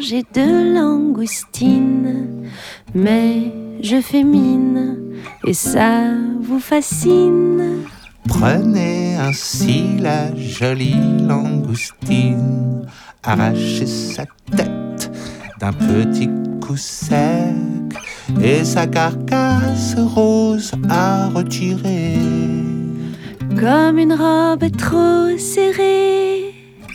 manger de langoustine, mais je fais mine et ça vous fascine. Prenez ainsi la jolie langoustine, arrachez sa tête d'un petit coup sec et sa carcasse rose à retirer. Comme une robe trop serrée.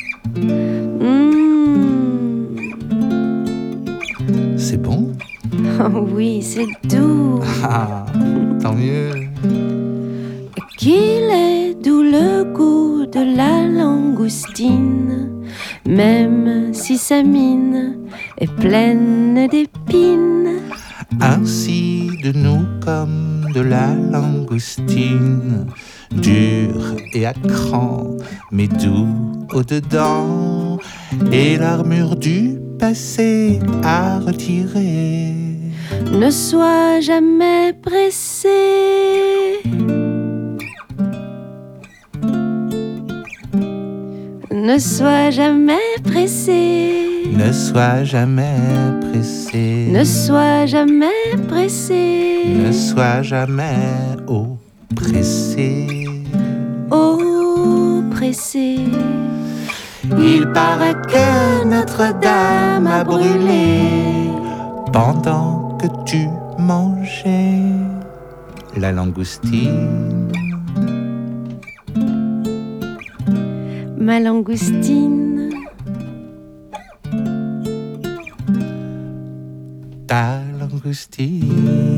C'est bon? Oh oui, c'est doux. Ah, tant mieux. Qu'il est doux le goût de la langoustine, même si sa mine est pleine d'épines. Ainsi de nous comme de la langoustine, dur et à cran, mais doux au-dedans, et l'armure du passé à retirer. Ne sois jamais pressé. Ne sois jamais pressé. Ne sois jamais pressé. Ne sois jamais pressé. Ne sois jamais oppressé. Oppressé. Il paraît que Notre-Dame a brûlé pendant que tu mangeais la langoustine. Ma langoustine. Ta langoustine.